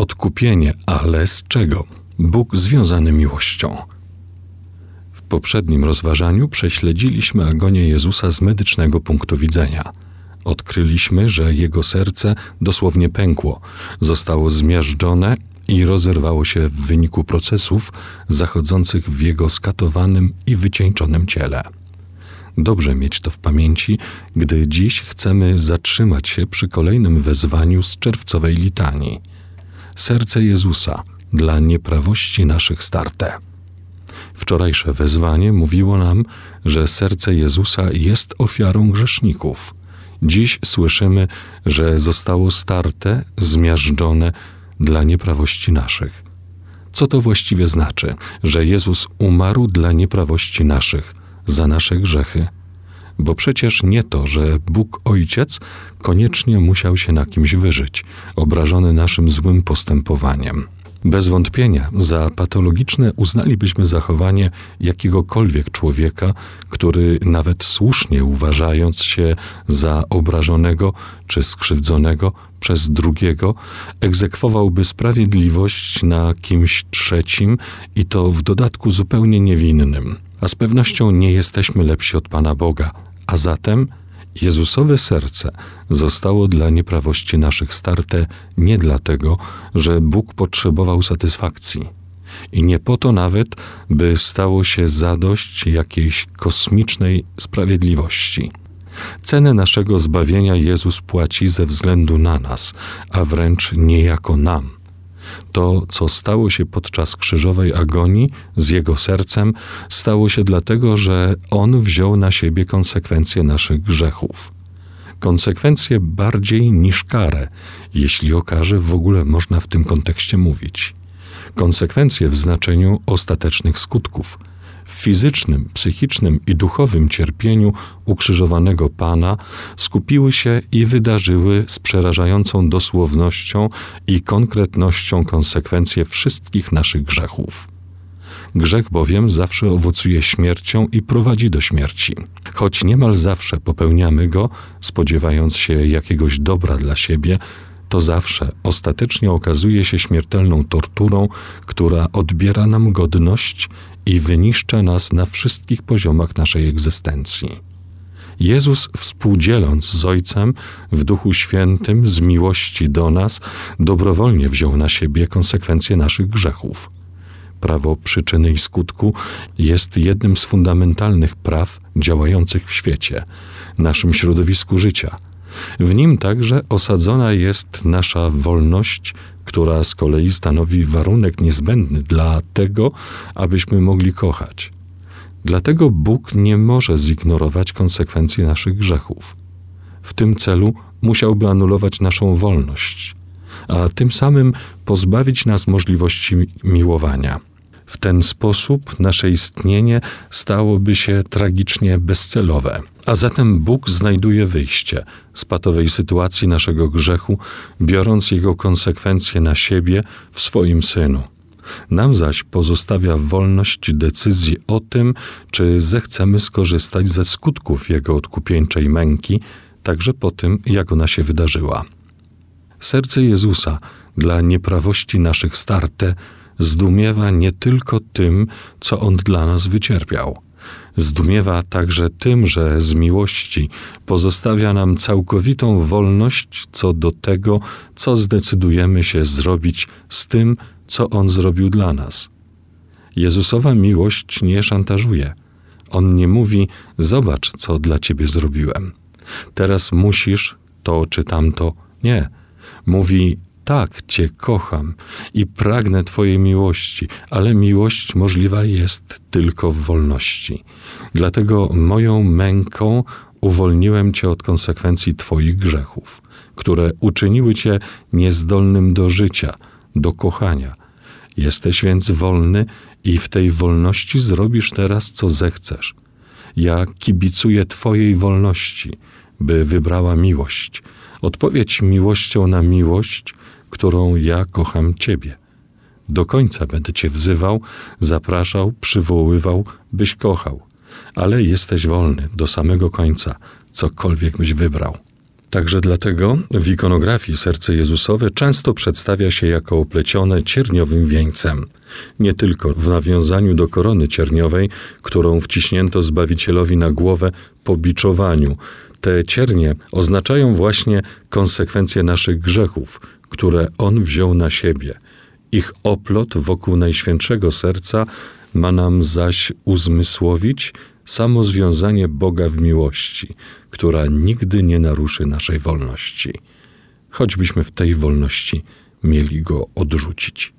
odkupienie, ale z czego? Bóg związany miłością. W poprzednim rozważaniu prześledziliśmy agonię Jezusa z medycznego punktu widzenia. Odkryliśmy, że Jego serce dosłownie pękło, zostało zmiażdżone i rozerwało się w wyniku procesów zachodzących w Jego skatowanym i wycieńczonym ciele. Dobrze mieć to w pamięci, gdy dziś chcemy zatrzymać się przy kolejnym wezwaniu z czerwcowej litanii. Serce Jezusa dla nieprawości naszych starte. Wczorajsze wezwanie mówiło nam, że serce Jezusa jest ofiarą grzeszników. Dziś słyszymy, że zostało starte, zmiażdżone dla nieprawości naszych. Co to właściwie znaczy, że Jezus umarł dla nieprawości naszych, za nasze grzechy? Bo przecież nie to, że Bóg Ojciec koniecznie musiał się na kimś wyżyć, obrażony naszym złym postępowaniem. Bez wątpienia za patologiczne uznalibyśmy zachowanie jakiegokolwiek człowieka, który nawet słusznie uważając się za obrażonego czy skrzywdzonego przez drugiego, egzekwowałby sprawiedliwość na kimś trzecim i to w dodatku zupełnie niewinnym. A z pewnością nie jesteśmy lepsi od Pana Boga, a zatem Jezusowe serce zostało dla nieprawości naszych starte nie dlatego, że Bóg potrzebował satysfakcji i nie po to nawet, by stało się zadość jakiejś kosmicznej sprawiedliwości. Cenę naszego zbawienia Jezus płaci ze względu na nas, a wręcz niejako nam. To, co stało się podczas krzyżowej agonii z Jego sercem, stało się dlatego, że On wziął na siebie konsekwencje naszych grzechów. Konsekwencje bardziej niż karę, jeśli o karze w ogóle można w tym kontekście mówić. Konsekwencje w znaczeniu ostatecznych skutków. W fizycznym, psychicznym i duchowym cierpieniu ukrzyżowanego Pana skupiły się i wydarzyły z przerażającą dosłownością i konkretnością konsekwencje wszystkich naszych grzechów. Grzech bowiem zawsze owocuje śmiercią i prowadzi do śmierci. Choć niemal zawsze popełniamy go, spodziewając się jakiegoś dobra dla siebie, to zawsze ostatecznie okazuje się śmiertelną torturą, która odbiera nam godność i wyniszcza nas na wszystkich poziomach naszej egzystencji. Jezus, współdzieląc z Ojcem w Duchu Świętym z miłości do nas, dobrowolnie wziął na siebie konsekwencje naszych grzechów. Prawo przyczyny i skutku jest jednym z fundamentalnych praw działających w świecie, naszym środowisku życia. W nim także osadzona jest nasza wolność, która z kolei stanowi warunek niezbędny dla tego, abyśmy mogli kochać. Dlatego Bóg nie może zignorować konsekwencji naszych grzechów. W tym celu musiałby anulować naszą wolność, a tym samym pozbawić nas możliwości miłowania. W ten sposób nasze istnienie stałoby się tragicznie bezcelowe. A zatem Bóg znajduje wyjście z patowej sytuacji naszego grzechu, biorąc jego konsekwencje na siebie w swoim Synu. Nam zaś pozostawia wolność decyzji o tym, czy zechcemy skorzystać ze skutków jego odkupieńczej męki, także po tym, jak ona się wydarzyła. Serce Jezusa dla nieprawości naszych starte zdumiewa nie tylko tym, co On dla nas wycierpiał. Zdumiewa także tym, że z miłości pozostawia nam całkowitą wolność co do tego, co zdecydujemy się zrobić z tym, co On zrobił dla nas. Jezusowa miłość nie szantażuje. On nie mówi: zobacz, co dla ciebie zrobiłem. Teraz musisz to czy tamto. Nie. Mówi: tak, cię kocham i pragnę twojej miłości, ale miłość możliwa jest tylko w wolności. Dlatego moją męką uwolniłem cię od konsekwencji twoich grzechów, które uczyniły cię niezdolnym do życia, do kochania. Jesteś więc wolny i w tej wolności zrobisz teraz, co zechcesz. Ja kibicuję twojej wolności, by wybrała miłość. Odpowiedź miłością na miłość, którą ja kocham ciebie. Do końca będę cię wzywał, zapraszał, przywoływał, byś kochał. Ale jesteś wolny do samego końca, cokolwiek byś wybrał. Także dlatego w ikonografii serce Jezusowe często przedstawia się jako oplecione cierniowym wieńcem. Nie tylko w nawiązaniu do korony cierniowej, którą wciśnięto Zbawicielowi na głowę po biczowaniu. Te ciernie oznaczają właśnie konsekwencje naszych grzechów, które On wziął na siebie. Ich oplot wokół Najświętszego Serca ma nam zaś uzmysłowić samo związanie Boga w miłości, która nigdy nie naruszy naszej wolności, choćbyśmy w tej wolności mieli Go odrzucić.